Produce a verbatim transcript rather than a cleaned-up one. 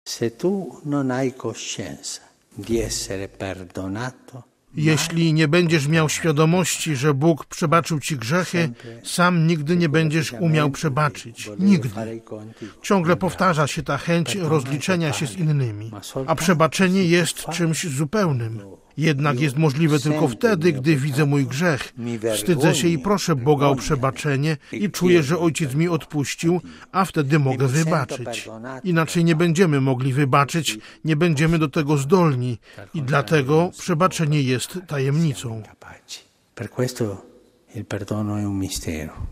Se tu non hai coscienza di essere perdonato, jeśli nie będziesz miał świadomości, że Bóg przebaczył ci grzechy, sam nigdy nie będziesz umiał przebaczyć. Nigdy. Ciągle powtarza się ta chęć rozliczenia się z innymi. A przebaczenie jest czymś zupełnym. Jednak jest możliwe tylko wtedy, gdy widzę mój grzech. Wstydzę się i proszę Boga o przebaczenie i czuję, że Ojciec mi odpuścił, a wtedy mogę wybaczyć. Inaczej nie będziemy mogli wybaczyć, nie będziemy do tego zdolni i dlatego przebaczenie jest tajemnicą. Per questo il perdono è un mistero.